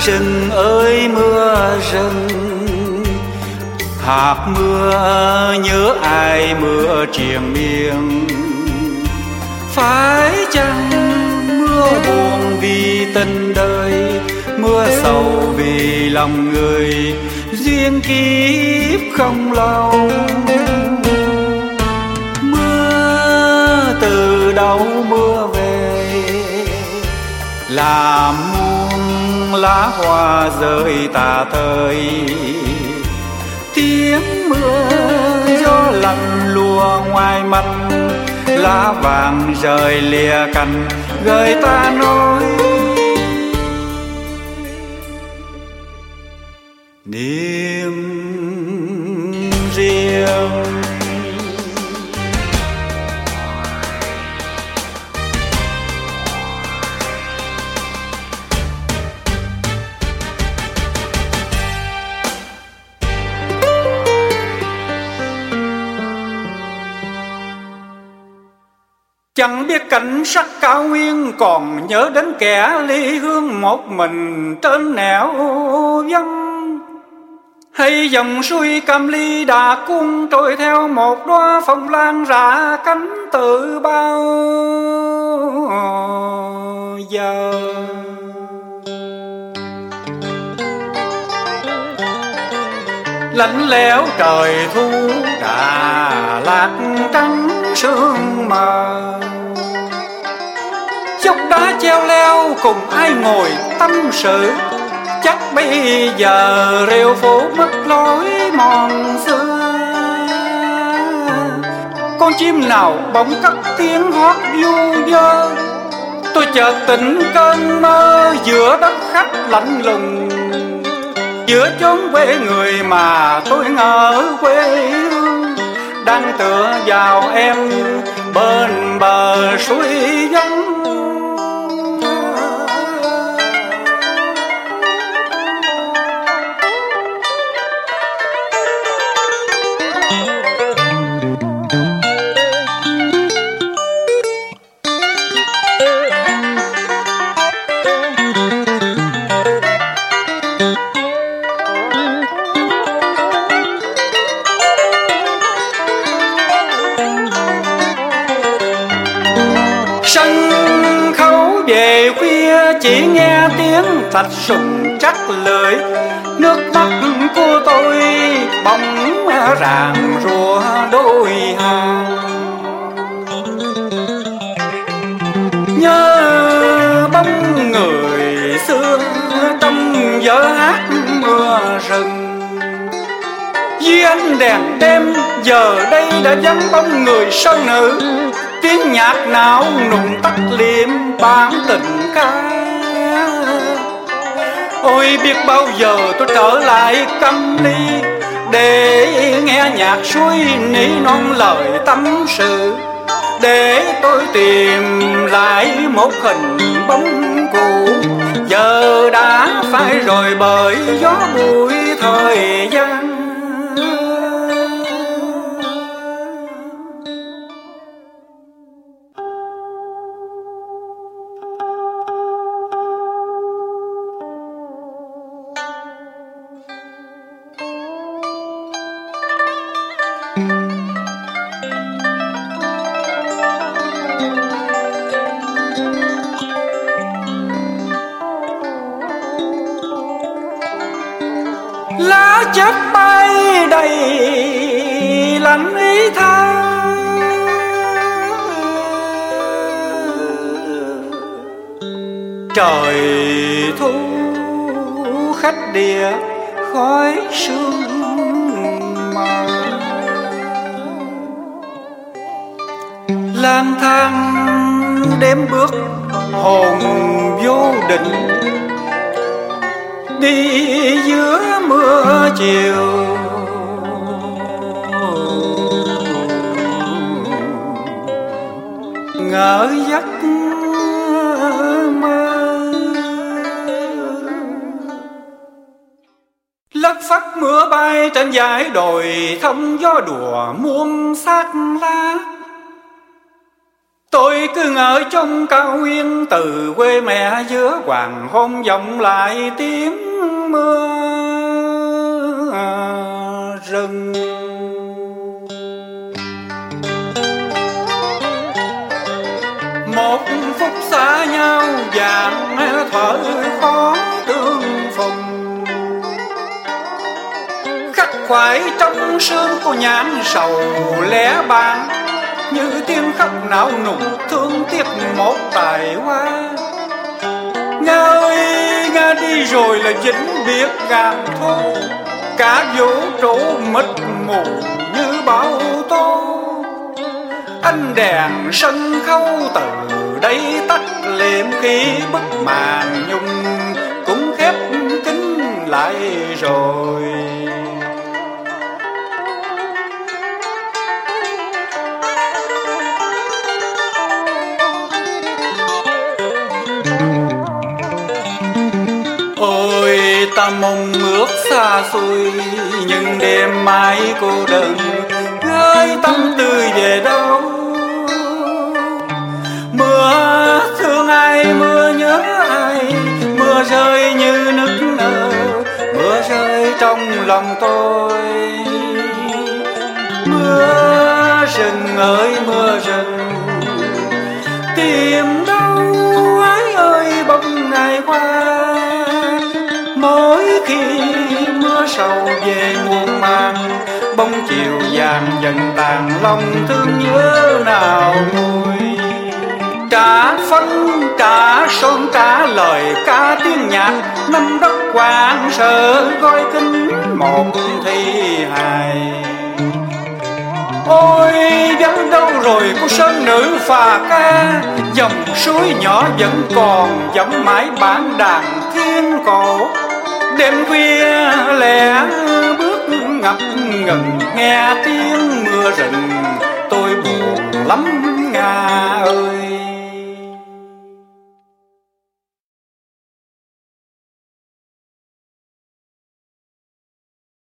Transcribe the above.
rừng ơi mưa rừng, hạt mưa nhớ ai mưa triền miên. Phải chăng mưa buồn vì tình đời, mưa sầu vì lòng người, duyên kiếp không lâu. Mưa từ đâu mưa về, làm muôn lá hoa rơi tà tơi. Tiếng mưa gió lạnh lùa ngoài mặt, lá vàng rời lìa cành gợi ta nói niềm riêng. Chẳng biết cảnh sắc cao nguyên, còn nhớ đến kẻ ly hương một mình trên nẻo vắng. Hay dòng suối Cam Ly đã cuốn trôi theo một đóa phong lan rã cánh từ bao giờ. Lạnh lẽo trời thu Đà Lạt trắng sương mờ, dốc đá treo leo cùng ai ngồi tâm sự. Chắc bây giờ rêu phố mất lối mòn xưa. Con chim nào bỗng cất tiếng hót du dơ, tôi chợt tỉnh cơn mơ giữa đất khách lạnh lùng, giữa chốn quê người mà tôi ngỡ quê hương. Đang tựa vào em bên bờ suối vắng. Chỉ nghe tiếng thạch sùng trắc lưỡi, nước mắt của tôi bỗng ràng rùa đôi hàng. Nhớ bóng người xưa trong vở hát mưa rừng, dưới ánh đèn đêm giờ đây đã vắng bóng người sơn nữ. Tiếng nhạc não nùng tắt liệm bản tình ca. Ôi biết bao giờ tôi trở lại Cam Ly, để nghe nhạc suối nỉ non lời tâm sự, để tôi tìm lại một hình bóng cũ, giờ đã phai rồi bởi gió bụi thời gian. Lá chết bay đầy lạnh ý tha, trời thu khách địa khói sương mờ. Lang thang đêm bước hồn vô định, đi giữa mưa chiều. Ngỡ giấc mơ lất phất mưa bay trên dải đồi, thông gió đùa muôn sắc lá. Tôi cứ ở trong cao nguyên từ quê mẹ, giữa hoàng hôn vọng lại tiếng mưa rừng. Một phút xa nhau vàng thở khó tương phùng, khắc khoải trong xương của nhãn sầu lẻ bàng, như tiếng khóc não nùng thương tiếc một tài hoa. Nga ơi Nga đi rồi là vĩnh biệt ngàn thu, cả vũ trụ mịt mù như bão tố. Ánh đèn sân khấu từ đây tắt liệm, khi bức màn nhung cũng khép kín lại rồi. Ôi ta mong ước xa xôi, nhưng đêm mãi cô đơn gửi tâm tư về đâu. Mưa thương ai, mưa nhớ ai, mưa rơi như nước nở, mưa rơi trong lòng tôi. Mưa rừng ơi mưa rừng, tìm đâu ai ơi bóng ngày qua. Mỗi khi mưa sầu về muộn màng, bóng chiều vàng dần tàn, lòng thương nhớ nào nguôi. Trả phân trả son trả lời ca tiếng nhạc, năm đất hoang sơ gói kính một thi hài. Ôi vắng đâu rồi cô sơn nữ phà ca, dòng suối nhỏ vẫn còn vọng mãi bản đàn thiên cổ. Đêm khuya lẻ bước ngập ngừng, nghe tiếng mưa rừng tôi buồn lắm Nga ơi.